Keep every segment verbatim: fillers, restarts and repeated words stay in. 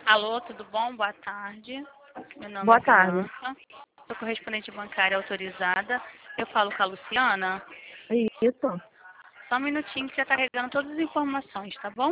Alô, tudo bom? Boa tarde. Meu nome Boa é tarde. Bianca. Sou correspondente bancária autorizada. Eu falo com a Luciana. Isso. Só um minutinho que já está carregando todas as informações, tá bom?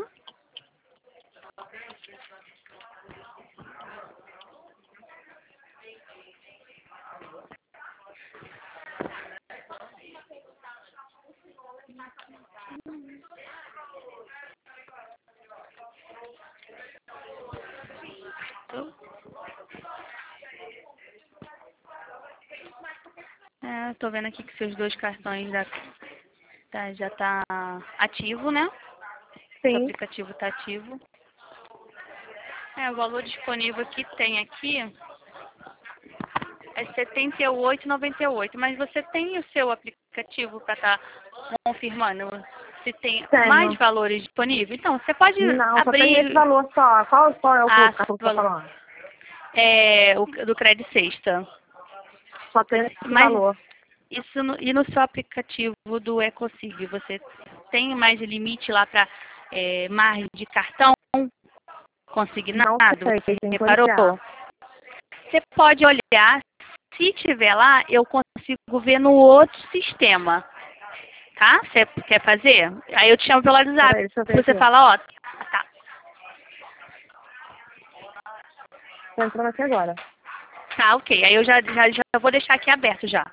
É, tô vendo aqui que seus dois cartões já tá, já tá ativo, né? Seu Sim. aplicativo tá ativo. É, o valor disponível que tem aqui é setenta e oito e noventa e oito, mas você tem o seu aplicativo para estar confirmando se tem mais Tenho. valores disponíveis? Então, você pode Não, só tem esse abrir valor só. Qual, qual é o a cartão que você tá valor. falando? É, o do Crédito Sexta. Só tem esse Mas valor. isso no, e no seu aplicativo do EcoSig, você tem mais limite lá para é, margem de cartão consignado? Não sei, Você tem que reparou? olhar. Você pode olhar, se tiver lá, eu consigo ver no outro sistema, tá? Você quer fazer? Aí eu te chamo pelo WhatsApp. Peraí, deixa eu ver Você aqui. fala, ó, tá, Tô entrando aqui agora. tá, ok. Aí eu já, já, já vou deixar aqui aberto já.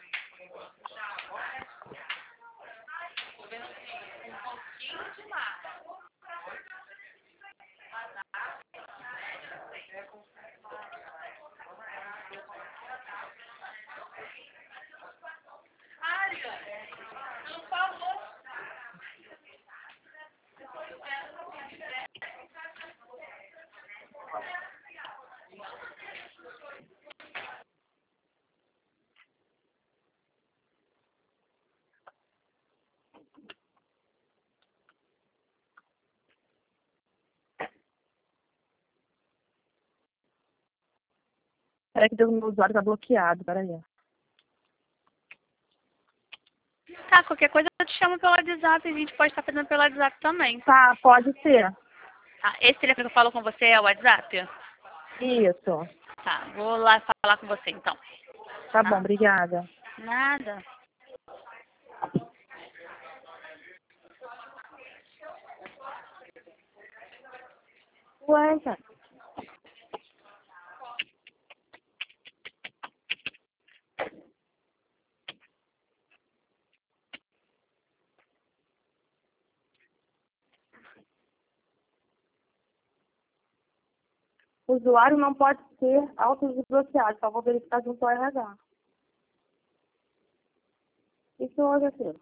Peraí que o meu usuário tá bloqueado, peraí. Tá, qualquer coisa eu te chamo pelo WhatsApp e a gente pode estar fazendo pelo WhatsApp também. Tá, pode ser. Tá, esse telefone que eu falo com você é o WhatsApp? Isso. Tá, vou lá falar com você então. Tá bom, Tá? obrigada. Nada. Ué, cara. O usuário não pode ser autodesbloqueado, só vou verificar junto ao R H. Isso hoje aqui.